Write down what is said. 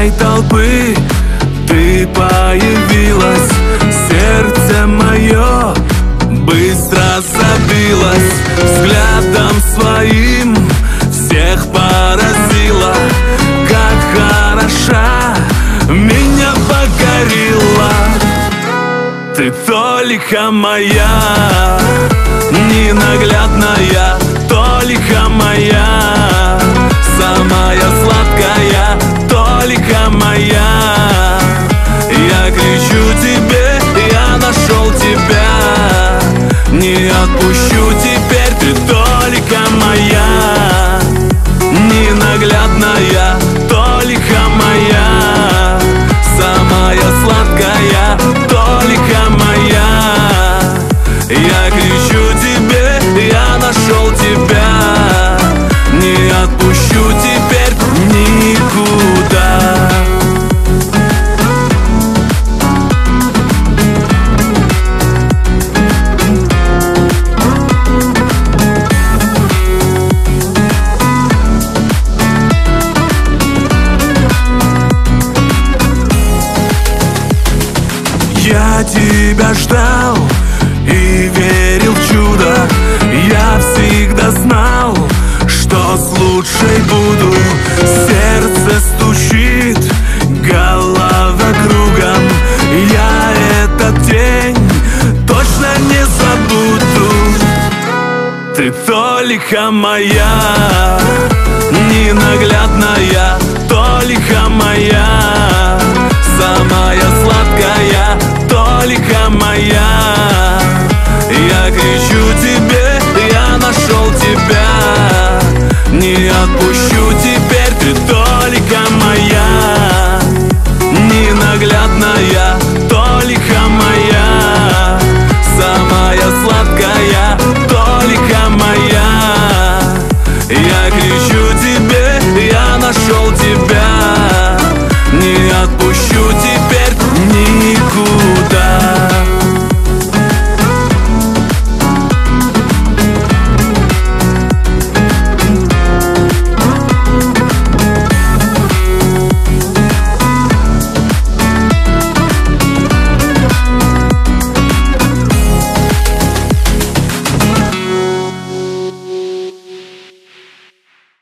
этой толпы ты появилась. Сердце мое быстро забилось, взглядом своим всех поразила. Как хороша, меня покорила. Ты только моя, ненаглядная, только моя, самая сладкая, только моя. Я кричу тебе, я нашел тебя, не отпущу теперь. Ты только моя, ненаглядная, только моя, самая сладкая, только моя. Я кричу тебе, я нашел тебя, не отпущу теперь никуда. Я тебя ждал и верил в чудо. Я всегда знал, что с лучшей буду. Сердце стучит, голова кругом. Я этот день точно не забуду. Ты только моя, ненаглядная, только моя, самая сладкая, только моя.